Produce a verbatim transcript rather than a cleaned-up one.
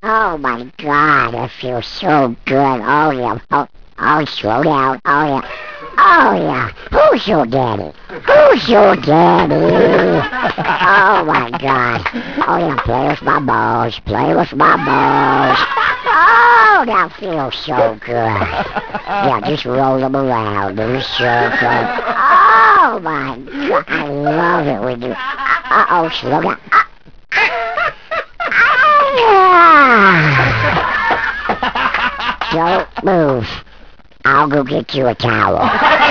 Oh my God, that feels so good. Oh yeah. Oh, oh, slow down. Oh yeah. Oh yeah. Who's your daddy? Who's your daddy? Oh my God. Oh yeah, play with my balls. Play with my balls. Oh, that feels so good. Yeah, just roll them around in a circle. Oh my God, I love it when you. Uh oh, slow down. Ah! Don't move. I'll go get you a towel.